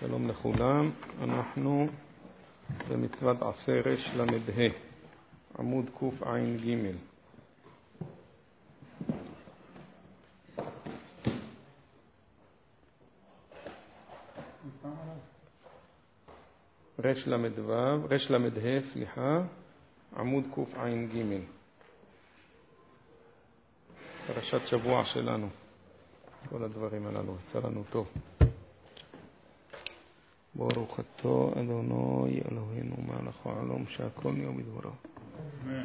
שלום לכולם, אנחנו במצוות עשה רש למדה, עמוד קע"ג. רש למדה, עמוד קע"ג. פרשת שבוע שלנו. כל הדברים הללו, יצא לנו טוב. ברוך אתה אדוני אלוהינו מלך העולם שהכל נהיה בדברו. אמן.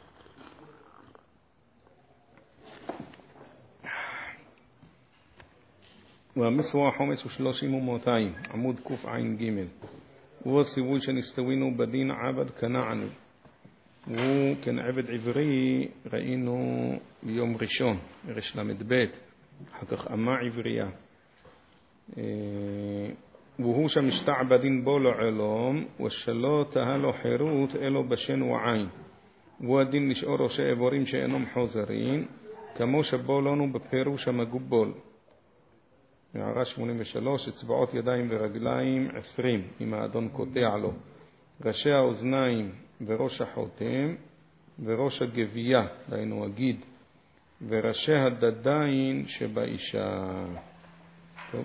והמסוע 530 ומאתיים, עמוד קע"ג. הוא הסיווי שנסתווינו בדין עבד כנעני. הוא כן עבד עברי ראינו ביום ראשון, רש למד, אחר כך אמה עברייה. והוא שמשתעבדין בו לעולם, ושלא תהיה לו חירות אלו בשן ועין. והוא הדין לשאור ראשי איבורים שאינם חוזרים, כמו שבו לנו בפירוש המגובול. הערה 83, אצבעות ידיים ורגליים 20, אם האדון קוטע לו. ראשי האוזניים וראש החותם, וראש הגבייה, דהיינו הגיד, וראשי הדדיים שבאישה. טוב.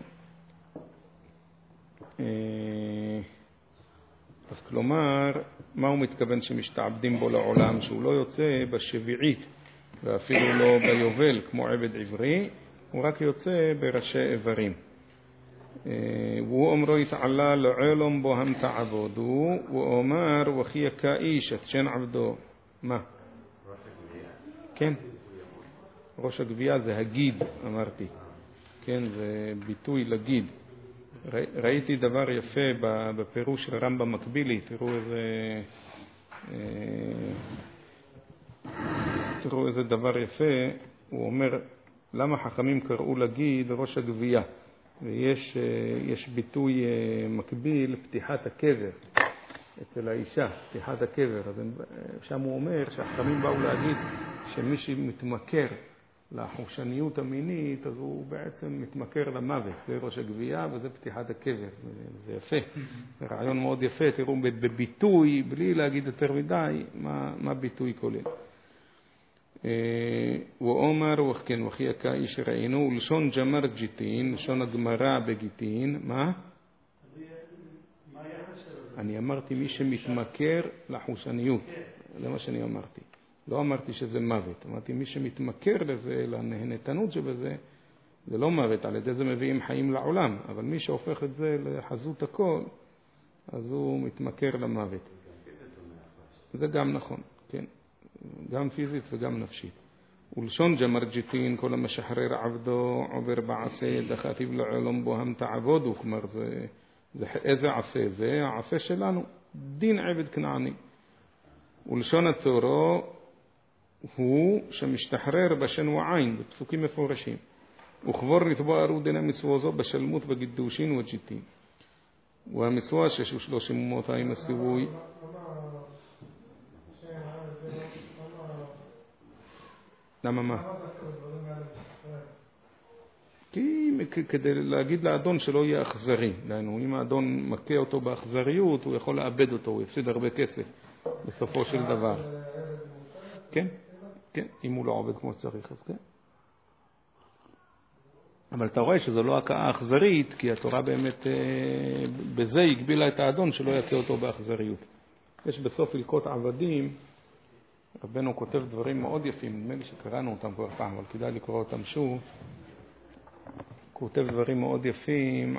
אז כלומר, מה הוא מתכוון שמשתעבדים בו לעולם? שהוא לא יוצא בשביעית ואפילו לא ביובל כמו עבד עברי, הוא רק יוצא בראשי איברים. והוא אומרו יתעלה לעולם בו הם תעבודו, הוא אומר וכי כאיש את שן עבדו. מה? כן, ראש הגבייה זה הגיד, אמרתי. כן, זה ביטוי לגיד. ראיתי דבר יפה בפירוש של רמב"ם מקבילי, תראו איזה דבר יפה. הוא אומר למה חכמים קראו להגיד ראש הגבייה, ויש ביטוי מקביל פתיחת הקבר אצל האישה, פתיחת הקבר. אז שם הוא אומר שהחכמים באו להגיד שמי שמתמכר לחושניות המינית, אז הוא בעצם מתמכר למוות. זה ראש הגבייה וזה פתיחת הקבר. זה יפה, זה רעיון מאוד יפה. תראו בביטוי, בלי להגיד יותר מדי, מה ביטוי כולל. הוא אומר וכן וכי כאיש ראינו, ולשון ג'מר ג'יטין, לשון הגמרא בגיטין. מה? אני אמרתי מי שמתמכר לחושניות, זה מה שאני אמרתי. לא אמרתי שזה מוות, אמרתי מי שמתמכר לזה, לנהנתנות שבזה, זה לא מוות, על ידי זה מביאים חיים לעולם, אבל מי שהופך את זה לחזות הכל, אז הוא מתמכר למוות. זה גם נכון, כן, גם פיזית וגם נפשית. ולשון ג'מרג'יטין, כל המשחרר עבדו עובר בעשה, דחתיו לעולם בו הם תעבודו, כלומר זה איזה עשה? זה העשה שלנו, דין עבד כנעני. ולשון התורה הוא שמשתחרר בשן ועין, בפסוקים מפורשים. וכבור לתבוע ארודנה מסוו זו בשלמות בגידושין וג'יטין. והמסוה 630 ומאתיים הסיווי. למה מה? כי כדי להגיד לאדון שלא יהיה אכזרי. דהיינו, אם האדון מכה אותו באכזריות, הוא יכול לאבד אותו, הוא יפסיד הרבה כסף בסופו של דבר. כן? כן, אם הוא לא עובד כמו שצריך, אז כן. אבל אתה רואה שזו לא הכאה אכזרית, כי התורה באמת בזה הגבילה את האדון שלא יכה אותו באכזריות. יש בסוף הלכות עבדים, רבנו כותב דברים מאוד יפים, נדמה לי שקראנו אותם כבר פעם, אבל כדאי לקרוא אותם שוב. כותב דברים מאוד יפים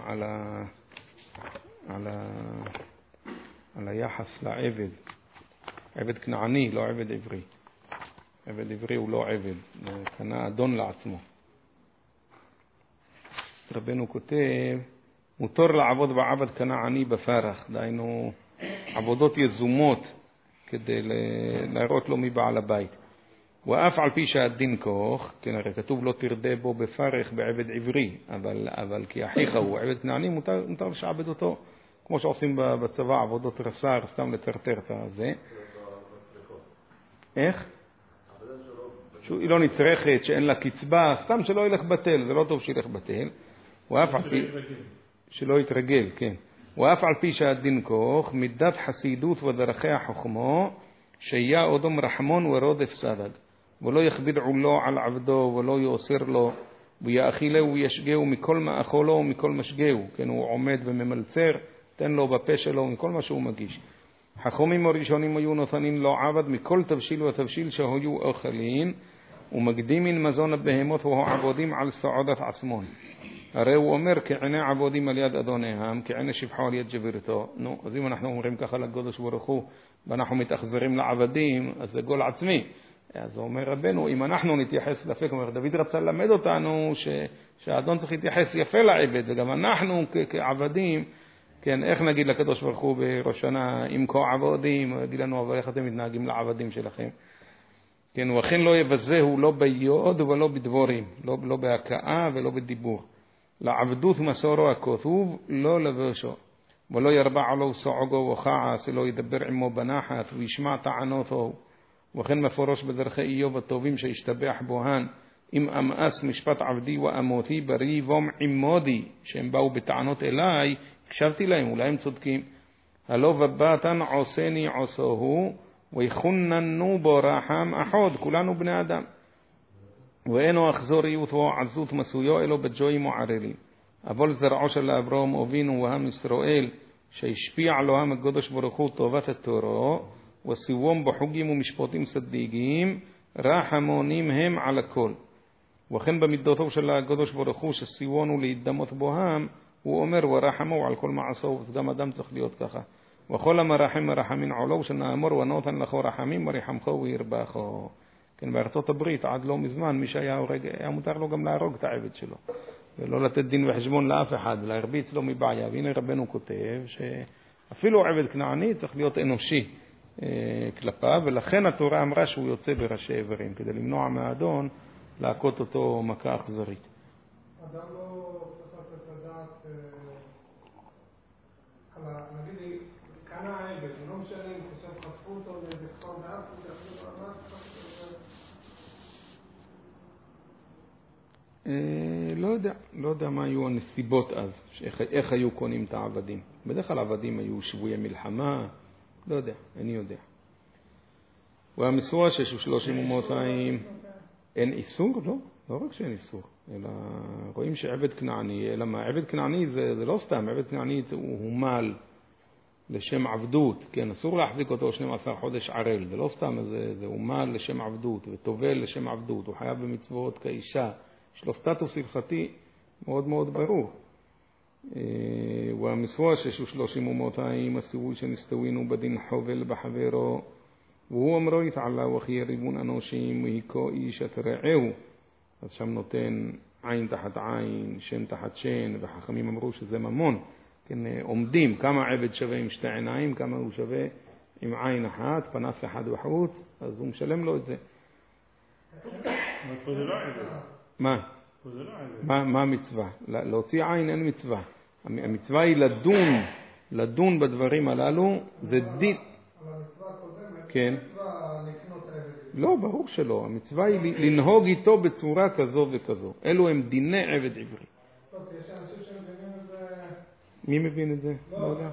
על היחס לעבד. עבד כנעני, לא עבד עברי. עבד עברי הוא לא עבד, קנה אדון לעצמו. רבנו כותב, מותר לעבוד בעבד כנעני בפרח, דהיינו עבודות יזומות כדי להראות לו מבעל הבית. ואף על פי שהדין כוח, כן, הרי כתוב לא תרדה בו בפרח בעבד עברי, אבל כי אחיך הוא עבד כנעני, מותר לשעבד אותו, כמו שעושים בצבא עבודות רס"ר, סתם לטרטר את הזה. איך? שהיא לא נצרכת, שאין לה קצבה, סתם שלא ילך בטל, זה לא טוב שילך בטל. ואף על פי... שלא יתרגל, כן. ואף על פי שהדין כוך, מידת חסידות ודרכי החוכמו, שהיה אודום רחמון ורודף סדג. ולא יכביד עולו על עבדו, ולא יאוסר לו, ויאכילו וישגהו מכל מאכולו ומכל משגהו. כן, הוא עומד וממלצר, תן לו בפה שלו מכל מה שהוא מגיש. חכמים הראשונים היו נותנים לו עבד מכל תבשיל ותבשיל שהיו אוכלים, ומקדימין מזון הבהמות והוא עבודים על סעודת עצמון. הרי הוא אומר כעיני עבודים על יד אדוניהם, כעיני שבחו על יד גבירתו. נו, אז אם אנחנו אומרים ככה לקדוש ברוך הוא, ואנחנו מתאכזרים לעבדים, אז זה גול עצמי. אז אומר רבנו, אם אנחנו נתייחס לפי, כלומר, דוד רצה ללמד אותנו שהאדון צריך להתייחס יפה לעבד, וגם אנחנו כעבדים, כן, איך נגיד לקדוש ברוך הוא בראש שנה, אם כה עבודים, הוא יגיד לנו, אבל איך אתם מתנהגים לעבדים שלכם? כן, הוא אכן לא יבזהו, לא ביוד ולא בדבורים, לא בהכאה ולא בדיבור. לעבדות מסורו הכתוב, לא לבשו. ולא ירבע עלו סעוגו וכעס, לא ידבר עמו בנחת, וישמע טענותו. וכן מפורש בדרכי איוב הטובים שהשתבח בוהן, אם אמאס משפט עבדי ואמותי ברי וום עמודי, שהם באו בטענות אליי, הקשבתי להם, אולי הם צודקים. הלא ובתן עושני עושהו, ויחוננו בו רחם אחוד, כולנו בני אדם. ואינו אכזוריות ועזות מסויו, אלו בג'ויים וערלים. אבל זרעו של אברהם אבינו והם ישראל, שהשפיע עליהם הקדוש ברוך הוא טובת התורה, וסיבום בחוגים ומשפטים צדיקים, רחמונים הם על הכל. וכן במידותיו של הקדוש ברוך הוא שסיוונו להידמות בוהם, הוא אומר ורחמו על כל מעשו, גם אדם צריך להיות ככה. וכל המרחם מרחמין עולו, שנאמר ונותן לכו רחמים ורחמכו וירבחו. כן, בארצות הברית עד לא מזמן מי שהיה הורג, היה מותר לו גם להרוג את העבד שלו, ולא לתת דין וחשבון לאף אחד, להרביץ לו מבעיה. והנה רבנו כותב שאפילו עבד כנעני צריך להיות אנושי כלפיו, ולכן התורה אמרה שהוא יוצא בראשי איברים, כדי למנוע מהאדון להכות אותו מכה אכזרית. אדם לא צריך לדעת, נגיד לי, קנה העבד, לא משנה אם חושב חטפו אותו לבכפר דעת, לא יודע מה היו הנסיבות אז, איך היו קונים את העבדים. בדרך כלל העבדים היו שבויי מלחמה, לא יודע, אני יודע. והמסורה 30 ומאתיים, אין איסור? לא רק שאין איסור, אלא רואים שעבד כנעני, אלא מה, עבד כנעני זה לא סתם, עבד כנעני הוא הומל לשם עבדות, כן, אסור להחזיק אותו 12 חודש ערל, זה לא סתם, זה הומל לשם עבדות, וטובל לשם עבדות, הוא חייב במצוות כאישה, יש לו סטטוס הלכתי מאוד מאוד ברור. והמסורה 30 ומאתיים, הסיווי שנסתווינו בדין חובל בחברו, והוא אמרו יתעלה וכי יריבון אנושים והיכו איש את רעהו. אז שם נותן עין תחת עין, שן תחת שן, וחכמים אמרו שזה ממון. כן, עומדים כמה עבד שווה עם שתי עיניים, כמה הוא שווה עם עין אחת, פנס אחד בחוץ, אז הוא משלם לו את זה. פה זה לא עבד. מה? פה זה לא עבד. מה המצווה? להוציא עין אין מצווה. המצווה היא לדון בדברים הללו, זה דין. כן. לא, ברור שלא. המצווה היא לנהוג איתו בצורה כזו וכזו. אלו הם דיני עבד עברי. יש אנשים שמבינים את זה... מי מבין את זה? לא יודע.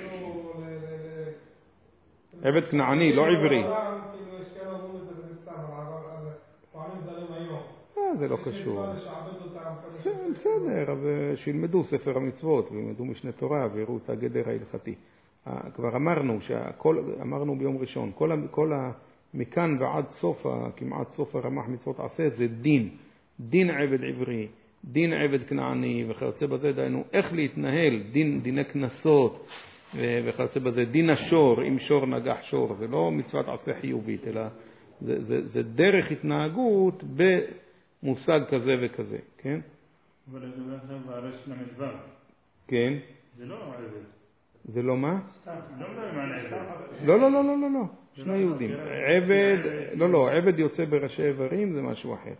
עבד כנעני, לא עברי. כאילו יש כאלה אומרים את זה בנצטם, אבל פעמים זרים היום. זה לא קשור. לשעבד אותם. בסדר, אבל שילמדו ספר המצוות, וילמדו משנה תורה, ויראו את הגדר ההלכתי. כבר אמרנו ביום ראשון, כל מכאן ועד סוף, כמעט סוף הרמ"ח מצוות עשה, זה דין עבד עברי, דין עבד כנעני, וכיוצא בזה דיינו איך להתנהל, דיני כנסות, וכיוצא בזה דין השור, אם שור נגח שור, זה לא מצוות עשה חיובית, אלא זה דרך התנהגות במושג כזה וכזה, כן? אבל זה לא עכשיו בעלה של המצווה. כן. זה לא עבד. זה לא מה? סתם, לא מדברים על עבד. לא. שני יהודים. עבד יוצא בראשי איברים זה משהו אחר.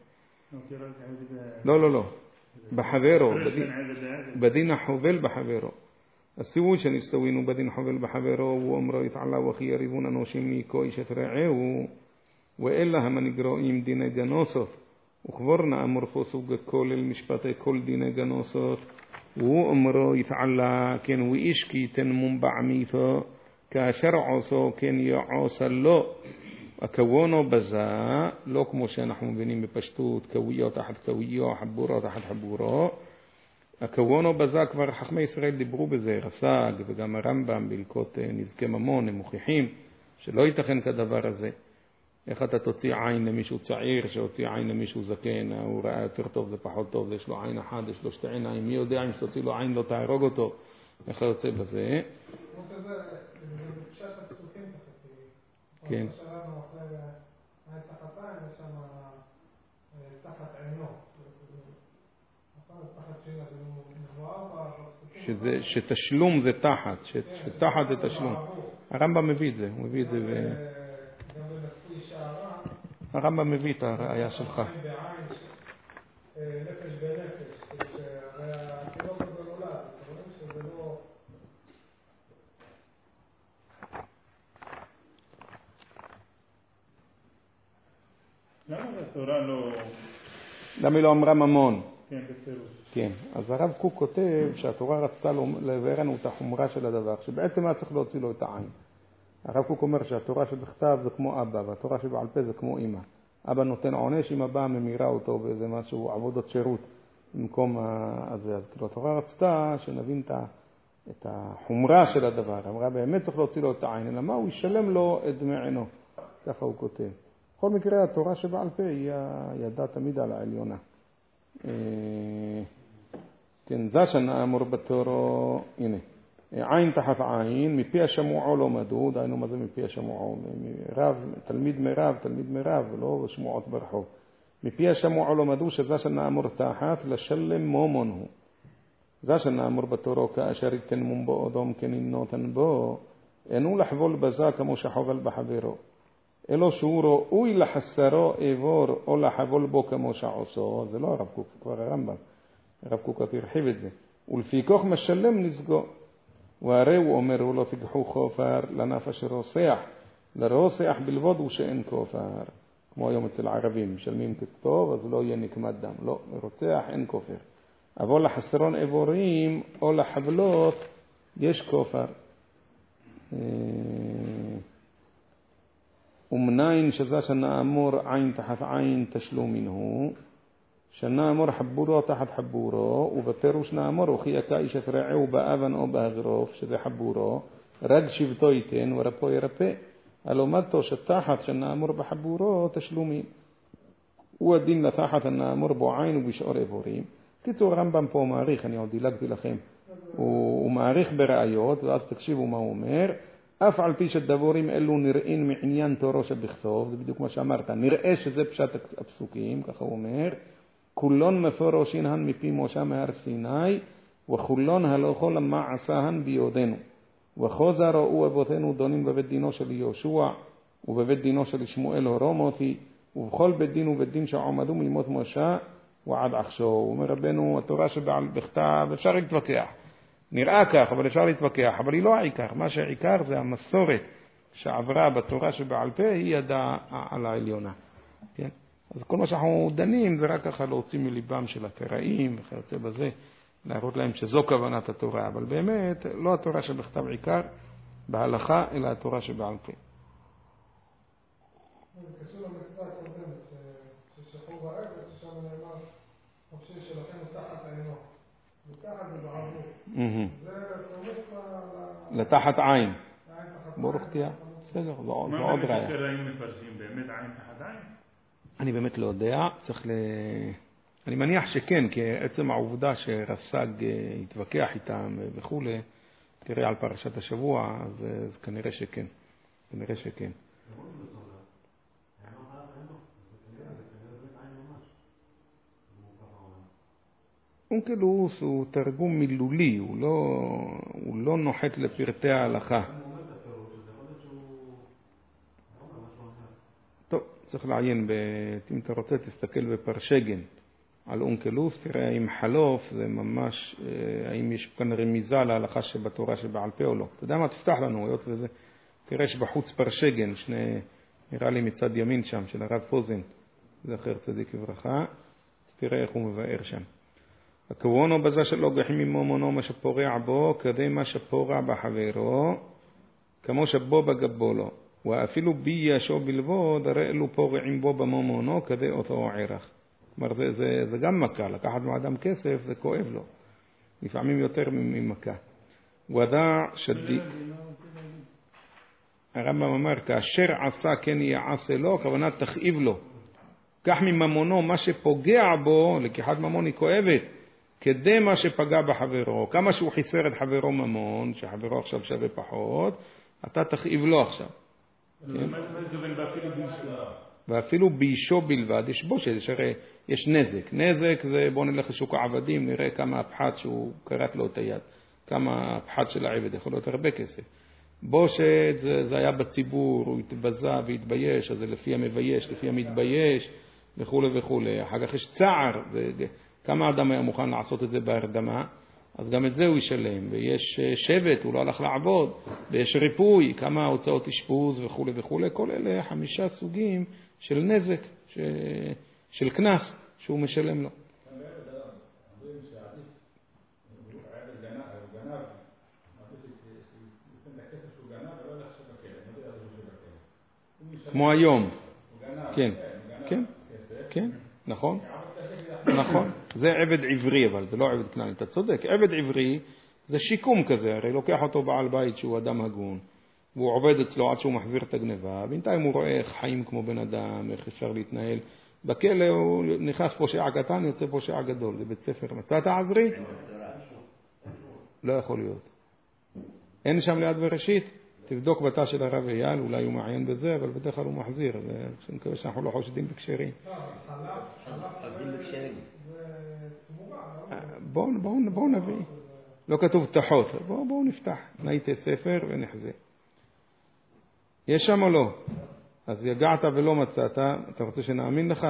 לא. בחברו, בדין החובל בחברו. הסיווי שנסתווינו בדין חובל בחברו, הוא אמרו יתעלה וכי יריבון אנושים מכו איש את רעהו, ואלה המנגרועים דיני גנוסות, וכבר נאמר פה סוג כולל משפטי כל דיני גנוסות, ואומרו יתעלה כן ואיש כי תנמום בעמיתו כאשר עושו כן יעושה לו הכוונו בזה לא כמו שאנחנו מבינים בפשטות כוויו תחת כוויו חבורו תחת חבורו הכוונו בזה כבר חכמי ישראל דיברו בזה רס"ג וגם הרמב"ם בהלכות נזקי ממון הם מוכיחים שלא ייתכן כדבר הזה. איך אתה תוציא עין למישהו צעיר שהוציא עין למישהו זקן, הוא ראה יותר טוב זה פחות טוב, יש לו עין אחת, יש לו שתי עיניים, מי יודע אם שתוציא לו עין לא תהרוג אותו, איך יוצא בזה? כמו שזה, בפשט הפסוקים תחת, כן. שלנו אחרי עין תחת עין, יש שם תחת עינו, תחת שינה, שזה שתשלום זה תחת, שתחת זה תשלום. הרמב"ם מביא את זה, הוא מביא את זה הרמב"ם מביא את הראייה שלך. נפש בנפש, הרי התינוק הזה נולד, רואים שזה לא... למה התורה לא... למה היא לא אמרה ממון? כן, בפירוש. כן, אז הרב קוק כותב שהתורה רצתה לבארנו את החומרה של הדבר, שבעצם היה צריך להוציא לו את העין. הרב קוק אומר שהתורה שבכתב זה כמו אבא, והתורה שבעל פה זה כמו אמא. אבא נותן עונש, אמא באה ממירה אותו באיזה משהו, עבודת שירות במקום הזה. אז כאילו התורה רצתה שנבין את החומרה של הדבר. אמרה באמת צריך להוציא לו את העין, אלא מה? הוא ישלם לו את דמי עינו. ככה הוא כותב. בכל מקרה התורה שבעל פה היא ידעה תמיד על העליונה. כן, זה שנאמר בתורה, הנה. עין תחת עין, מפי השמועו לא מדעו, דיינו מה זה מפי השמועו, תלמיד מרב, לא שמועות ברחוב. מפי השמועו לא מדעו שזה שנאמר תחת, לשלם מומון הוא. זה שנאמר בתורה, כאשר ייתן מום אדום כן ינותן בו, אינו לחבול בזה כמו שחובל בחברו. אלו שהוא ראוי לחסרו עבור או לחבול בו כמו שעושו, זה לא הרב קוק, זה כבר הרמב"ם. הרב קוק הרחיב את זה. ולפי כך משלם נסגו. והרי הוא אומר, הוא לא תיקחו כופר לנפש רוסח, לרוסח בלבוד הוא שאין כופר. כמו היום אצל הערבים, משלמים כתוב, אז לא יהיה נקמת דם. לא, לרוצח אין כופר. אבל לחסרון איבורים או לחבלות יש כופר. ומנין שזה שנאמר עין תחת עין תשלומין הוא, שנאמר חבורו תחת חבורו, ובפירוש נאמר וכי איש את רעהו באבן או באגרוף, שזה חבורו, רד שבטו ייתן ורפו ירפא. הלומדתו שתחת שנאמר בחבורו תשלומים. הוא הדין לתחת הנאמר בו עין ובשאר איבורים. קיצור הרמב"ם פה מעריך, אני עוד דילגתי לכם, הוא מעריך בראיות, ואז תקשיבו מה הוא אומר. אף על פי שדבורים אלו נראים מעניין תורו שבכתוב, זה בדיוק מה שאמרת, נראה שזה פשט הפסוקים, ככה הוא אומר, כולון מפורשינהן מפי משה מהר סיני, וכולון הלכו למעשהן ביודנו. וחוזה ראו אבותינו דונים בבית דינו של יהושע, ובבית דינו של שמואל הורומותי, ובכל בית דין ובית דין שעומדו מימות משה, ועד עכשיו. הוא אומר רבנו, התורה שבעל בכתב, אפשר להתווכח. נראה כך, אבל אפשר להתווכח, אבל היא לא העיקר. מה שהעיקר זה המסורת שעברה בתורה שבעל פה, היא ידעה על העליונה. כן? אז כל מה שאנחנו דנים זה רק ככה להוציא מליבם של הקראים וכיוצא בזה, להראות להם שזו כוונת התורה, אבל באמת לא התורה שבכתב עיקר בהלכה, אלא התורה שבעל פה. זה קשור למצווה הקודמת, ששחרור בערב, ששם נאמר, חופשי שלכם תחת העינו. מתחת ובעבור. זה תומך לתחת עין. ברוך תהיה. בסדר, זה עוד ראיה. מה יותר היינו מפרשים? באמת עין תחת עין? אני באמת לא יודע. אני מניח שכן, כי עצם העובדה שרס"ג התווכח איתם וכו', תראה על פרשת השבוע, אז כנראה שכן. כנראה שכן. אונקלוס הוא תרגום מילולי, הוא לא נוחת לפרטי ההלכה. טוב, צריך לעיין, אם אתה רוצה תסתכל בפרשגן על אונקלוס, תראה האם חלוף זה ממש, האם יש כאן רמיזה להלכה שבתורה שבעל פה או לא. אתה יודע מה, תפתח לנו, היות וזה, תראה שבחוץ פרשגן, נראה לי מצד ימין שם, של הרב פוזן, זכר צדיק וברכה, תראה איך הוא מבאר שם. הכוונו בזה שלא גחים ממונו מה שפורע בו, כדי מה שפורע בחברו, כמו שבו בגבו לו. ואפילו בי ישו בלבוד, הרי אלו פורעים בו במונו, כדי אותו ערך. כלומר, זה גם מכה, לקחת מאדם כסף, זה כואב לו. לפעמים יותר ממכה. ודע שדי... הרמב"ם אמר, כאשר עשה כן יעשה לו, הכוונה תכאיב לו. כך מממונו, מה שפוגע בו, לקיחת ממון היא כואבת, כדי מה שפגע בחברו. כמה שהוא חיסר את חברו ממון, שחברו עכשיו שווה פחות, אתה תכאיב לו עכשיו. ואפילו בישו בלבד, יש בו שהרי יש נזק. נזק זה, בוא נלך לשוק העבדים, נראה כמה הפחת שהוא קראת לו את היד. כמה הפחת של העבד, יכול להיות הרבה כסף. בושת זה היה בציבור, הוא התבזה והתבייש, אז זה לפי המבייש, לפי המתבייש וכו' וכו'. אחר כך יש צער, כמה אדם היה מוכן לעשות את זה בהרדמה, אז גם את זה הוא ישלם. ויש שבט, הוא לא הלך לעבוד, ויש ריפוי, כמה הוצאות אשפוז וכו' וכו'. כל אלה 5 סוגים של נזק, של כנס שהוא משלם לו. כמו היום. כן, כן, כן, נכון. נכון. זה עבד עברי, אבל זה לא עבד כנעני. אתה צודק. עבד עברי זה שיקום כזה. הרי לוקח אותו בעל בית שהוא אדם הגון, והוא עובד אצלו עד שהוא מחזיר את הגניבה. בינתיים הוא רואה איך חיים כמו בן אדם, איך אפשר להתנהל. בכלא הוא נכנס פושע קטן, יוצא פושע גדול. זה בית ספר. מצאת עזרי? לא יכול להיות. אין שם ליד בראשית? תבדוק בתא של הרב אייל, אולי הוא מעיין בזה, אבל בדרך כלל הוא מחזיר. אני מקווה שאנחנו לא חושדים בקשרים. בואו נביא. לא כתוב תחות. בואו נפתח. נהייתי ספר ונחזיר. יש שם או לא? אז יגעת ולא מצאת. אתה רוצה שנאמין לך?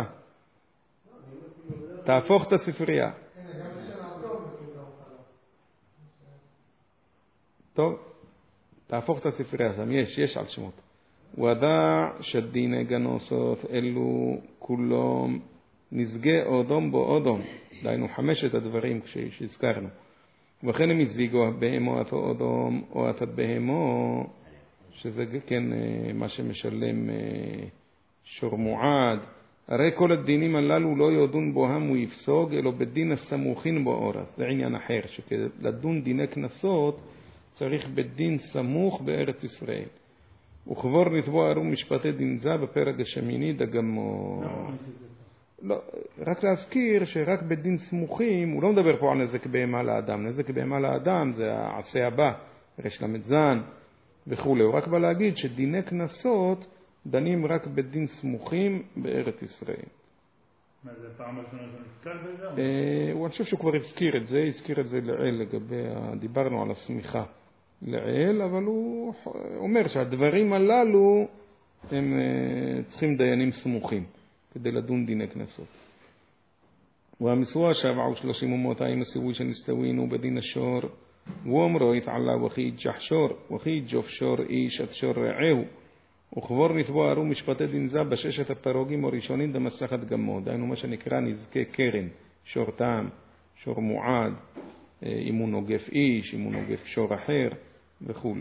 תהפוך את הספרייה. טוב. תהפוך את הספרייה שם, יש על שמות. ודע שדיני גנוסות אלו כולם נזגה אודום בו אודום. דהיינו 5 הדברים שהזכרנו. וכן הם הזיגו בהמו את אודום או את בהמו, שזה כן מה שמשלם שור מועד. הרי כל הדינים הללו לא יודון בוהם הוא יפסוג, אלא בדין הסמוכין בו אורס. זה עניין אחר, שכדון דיני כנסות, צריך בדין סמוך בארץ ישראל. וכבור לתבוע ערום משפטי דין זה בפרק השמיני דגמו. לא, רק להזכיר שרק בדין סמוכים, הוא לא מדבר פה על נזק בהמה לאדם. נזק בהמה לאדם זה העשה הבא, רש למדזן וכו'. הוא רק בא להגיד שדיני כנסות דנים רק בדין סמוכים בארץ ישראל. מה זה פעם ראשונה שנזכר בזה? אני חושב שהוא כבר הזכיר את זה לעיל לגבי, דיברנו על הסמיכה לעיל, אבל הוא אומר שהדברים הללו הם צריכים דיינים סמוכים כדי לדון דיני כנסות. והמסוע 37 ומאתיים הסיווי שנסתווינו בדין השור, ואומרו יתעלה וכי יג'ח שור וכי יג'וף שור איש את שור רעהו, וכבור נתבוע ערום משפטי דין זה בששת הפרוגים הראשונים דמסכת גמו. דהיינו מה שנקרא נזקי קרן, שור טעם, שור מועד, אם הוא נוגף איש, אם הוא נוגף שור אחר וכו'.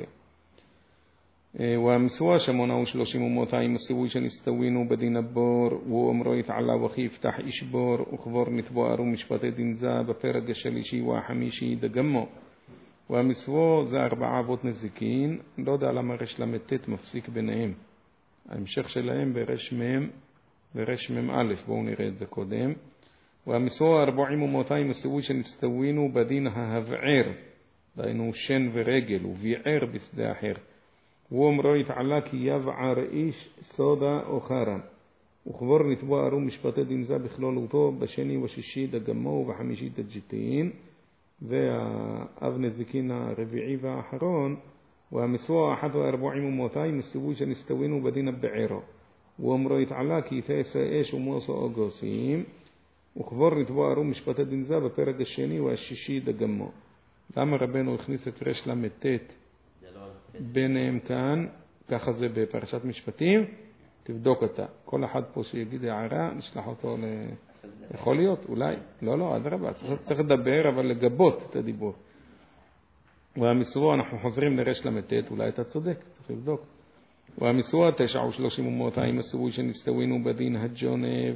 והמסוע 38 ומאתיים הסיווי שנסתווינו בדין הבור, ואומרו יתעלה וכי יפתח איש בור, וכבור נתבוע ערום משפטי דין זה בפרק השלישי והחמישי דגמו. והמסוו זה 4 אבות נזיקין, לא יודע למה רש למתת מפסיק ביניהם. ההמשך שלהם ברש מם ורש מם א', בואו נראה את זה קודם. והמסוו 40 ומאתיים הסיווי שנסתווינו בדין ההבער, דהיינו שן ורגל, וביער בשדה אחר. ואומרו יתעלה כי יבער איש סודה או חרם. וכבור נתבוע ערום משפטי דין זה בכלולותו בשני ושישי דגמו ובחמישי דג'יטין. והאב נזיקין הרביעי והאחרון, והמסוע 41 ומאתיים הסיווי שנסתווינו בדין הבערו. ואומרו יתעלה כי תעשה אש ומוסו אוגוסים, וכבור נתבוע ערום משפטי דין זה בפרק השני והשישי דגמו. למה רבנו הכניס את רש למתת ביניהם כאן? ככה זה בפרשת משפטים. תבדוק אותה. כל אחד פה שיגיד הערה, נשלח אותו יכול להיות, אולי. לא, אדרבה, צריך לדבר, אבל לגבות את הדיבור. והמסרוע, אנחנו חוזרים לרש למתת, אולי אתה צודק, צריך לבדוק. והמסרוע 39 ומאתיים הסירוי שנסתווינו בדין הג'ונב.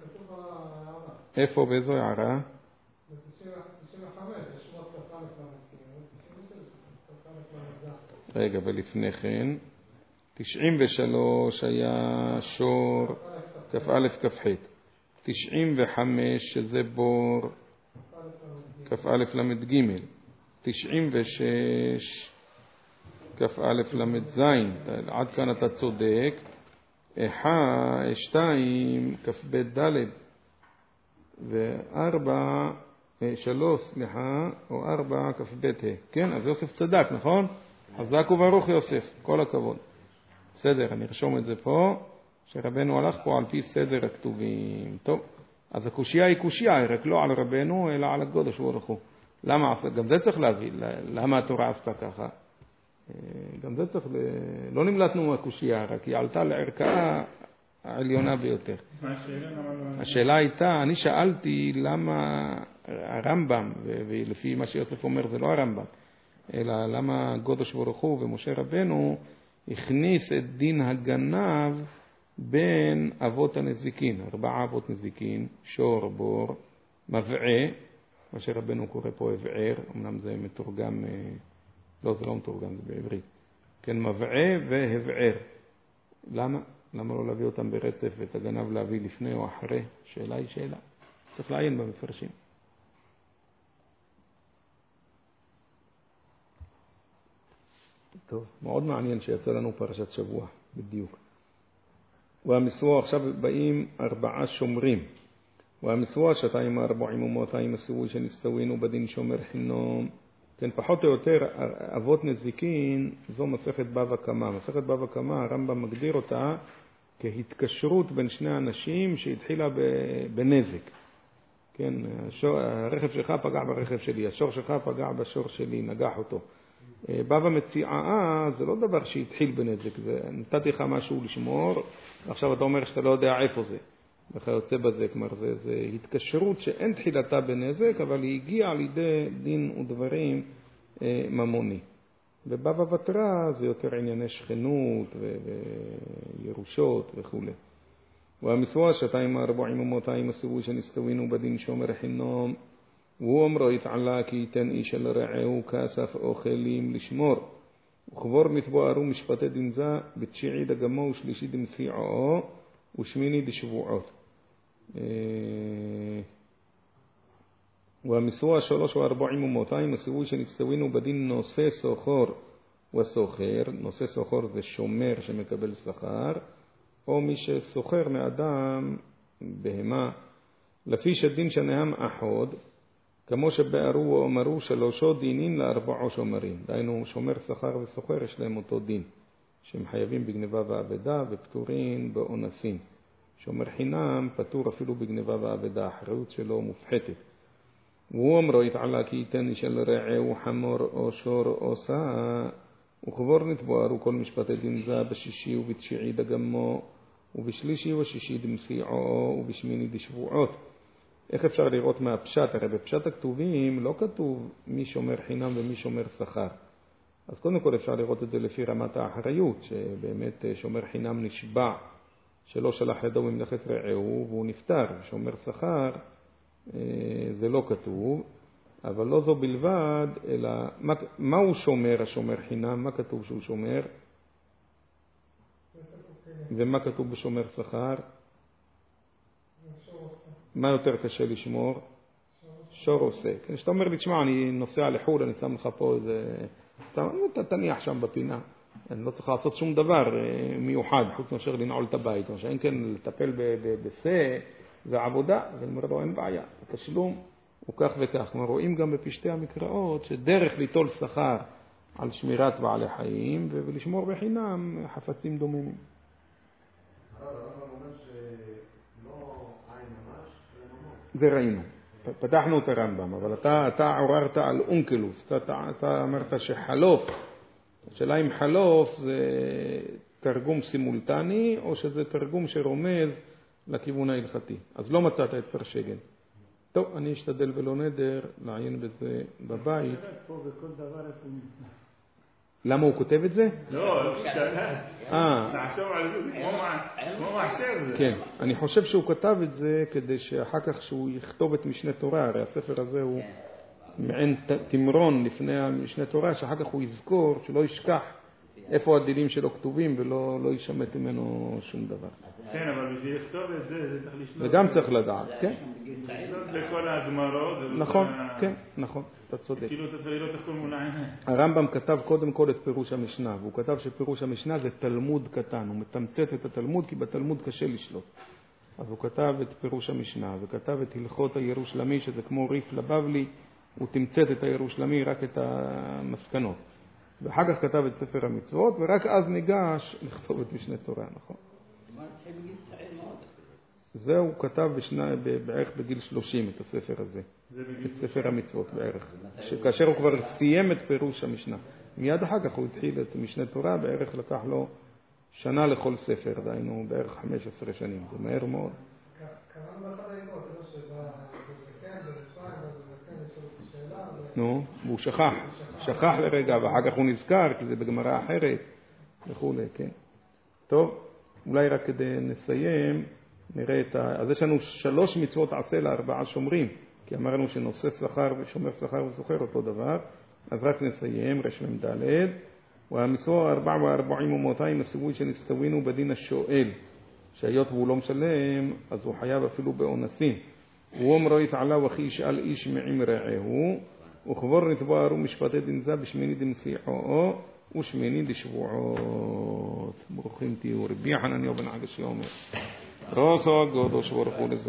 איפה, באיזו הערה? רגע, ולפני כן 93 היה שור כ"א כ"ח, 95 שזה בור כ"א למ"ג, 96 כ"א למ"ז. עד כאן אתה צודק. 2 כ"ב ד' ו4 3 או 4 כ"ב ה'. כן, אז יוסף צדק, נכון? חזק וברוך יוסף, כל הכבוד. בסדר, אני ארשום את זה פה, שרבנו הלך פה על פי סדר הכתובים. טוב, אז הקושייה היא קושייה, רק לא על רבנו, אלא על הקדוש ברוך הוא. למה? גם זה צריך להבין, למה התורה עשתה ככה. גם זה צריך, לא נמלטנו מהקושייה, רק היא עלתה לערכאה העליונה ביותר. השאלה הייתה, אני שאלתי למה הרמב"ם, ולפי מה שיוסף אומר זה לא הרמב"ם, אלא למה הקדוש ברוך הוא ומשה רבנו הכניס את דין הגנב בין אבות הנזיקין, 4 אבות נזיקין, שור, בור, מבעה, מה שרבנו קורא פה הבער, אמנם זה מתורגם, לא זה לא מתורגם, זה בעברית, כן, מבעה והבער. למה? למה לא להביא אותם ברצף ואת הגנב להביא לפני או אחרי? שאלה היא שאלה, צריך לעיין במפרשים. טוב, מאוד מעניין שיצא לנו פרשת שבוע, בדיוק. והמסרוע, עכשיו באים 4 שומרים. והמסרוע 240 ומאתיים הסירוי שנסתווינו בדין שומר חינום. כן, פחות או יותר, אבות נזיקין, זו מסכת בבא קמא. מסכת בבא קמא, הרמב"ם מגדיר אותה כהתקשרות בין שני אנשים שהתחילה בנזק. כן, הרכב שלך פגע ברכב שלי, השור שלך פגע בשור שלי, נגח אותו. בבא מציעה, זה לא דבר שהתחיל בנזק, זה נתתי לך משהו לשמור, ועכשיו אתה אומר שאתה לא יודע איפה זה, וכיוצא בזה, כלומר זה התקשרות שאין תחילתה בנזק, אבל היא הגיעה לידי דין ודברים ממוני. ובבא בתרא זה יותר ענייני שכנות וירושות וכו'. והמסרוע 240 ומאתיים הסירוי שנסתווינו בדין שומר חינום, והוא אומרו יתעלה כי ייתן איש אל רעהו כאסף אוכלים לשמור, וכבור מתבוארו משפטי דין זה בתשיעי דגמו ושלישי דמסיעו ושמיני דשבועות. והמסרוע 340 ומאתיים הסירוי שנסתווינו בדין נושא סוחר וסוחר. נושא סוחר זה שומר שמקבל שכר, או מי שסוחר מאדם בהמה, לפי שדין שנהם אחוד, כמו שבארו ואומרו 3 דינין ל4 שומרים. דהיינו שומר שכר וסוחר יש להם אותו דין, שהם חייבים בגניבה ועבדה ופטורין באונסין. שומר חינם פטור אפילו בגניבה ועבדה, האחריות שלו מופחתת. והוא אומרו יתעלה כי ייתן איש אל רעהו חמור או שור או שא, וכבור נתבוארו כל משפטי דין זה בשישי ובתשיעי דגמו ובשלישי ושישי דמסיעו ובשמיני דשבועות. איך אפשר לראות מהפשט? הרי בפשט הכתובים לא כתוב מי שומר חינם ומי שומר שכר. אז קודם כל אפשר לראות את זה לפי רמת האחריות, שבאמת שומר חינם נשבע שלא שלח ידו במלאכת רעהו והוא נפטר. שומר שכר זה לא כתוב, אבל לא זו בלבד, אלא מה הוא שומר, השומר חינם? מה כתוב שהוא שומר? ומה כתוב בשומר שכר? מה יותר קשה לשמור? שור עושה. כשאתה אומר לי, תשמע, אני נוסע לחול, אני שם לך פה איזה... אתה תניח שם בפינה. אני לא צריך לעשות שום דבר מיוחד, חוץ מאשר לנעול את הבית. או שאין כן לטפל בשה ועבודה, ואני אומר לו, אין בעיה. התשלום הוא כך וכך. כלומר, רואים גם בפשטי המקראות שדרך ליטול שכר על שמירת בעלי חיים ולשמור בחינם חפצים דוממים. זה ראינו. פתחנו את הרמב"ם, אבל אתה עוררת על אונקלוס. אתה אמרת שחלוף. השאלה אם חלוף זה תרגום סימולטני, או שזה תרגום שרומז לכיוון ההלכתי. אז לא מצאת את פרשגן. טוב, אני אשתדל ולא נדר לעיין בזה בבית. פה בכל דבר איפה הוא נמצא. למה הוא כותב את זה? לא, שאלה. נחשוב על זה, כמו מחשב זה. כן, אני חושב שהוא כתב את זה כדי שאחר כך שהוא יכתוב את משנה תורה, הרי הספר הזה הוא מעין תמרון לפני המשנה תורה, שאחר כך הוא יזכור, שלא ישכח איפה הדינים שלו כתובים ולא ישמט ממנו שום דבר. כן, אבל בשביל לכתוב את זה, זה צריך לשלוט. וגם צריך לדעת, כן? לשלוט לכל הגמרות. נכון, כן, נכון, אתה צודק. כאילו אתה צריך לראות הכל מול העיניים. הרמב"ם כתב קודם כל את פירוש המשנה, והוא כתב שפירוש המשנה זה תלמוד קטן, הוא מתמצת את התלמוד כי בתלמוד קשה לשלוט. אז הוא כתב את פירוש המשנה וכתב את הלכות הירושלמי שזה כמו ריף לבבלי, הוא תמצת את הירושלמי רק את המסקנות. ואחר כך כתב את ספר המצוות ורק אז ניגש לכתוב את משנה תורה, נכון? זהו, הוא כתב בערך בגיל 30 את הספר הזה, את ספר המצוות בערך, כאשר הוא כבר סיים את פירוש המשנה. מיד אחר כך הוא התחיל את משנה תורה, בערך לקח לו שנה לכל ספר, דהיינו בערך 15 שנים, זה מהר מאוד. קראנו באחד העינות, זה לא שבא בזקן, בזפיים, בזקן יש לו את השאלה. נו, והוא שכח לרגע, ואחר כך הוא נזכר, כי זה בגמרא אחרת, וכו', כן. טוב, אולי רק כדי נסיים, נראה אז יש לנו 3 מצוות עשה ל4 שומרים, כי אמרנו שנושא שכר ושומר שכר וזוכר אותו דבר, אז רק נסיים, רשמם ד' והמצווה 44 ומאתיים הסיווי שנסתווינו בדין השואל, שהיות והוא לא משלם, אז הוא חייב אפילו באונסים. הוא אומר יתעלה וכי ישאל איש מעם רעהו, וכבר נתבערו משפטי דין זה בשמיני דמסיחו, ושמיני דשבועות. ברוכים תהיו. רבי חנניה בן עקשיא אומר, רוסו הקדוש ברוך הוא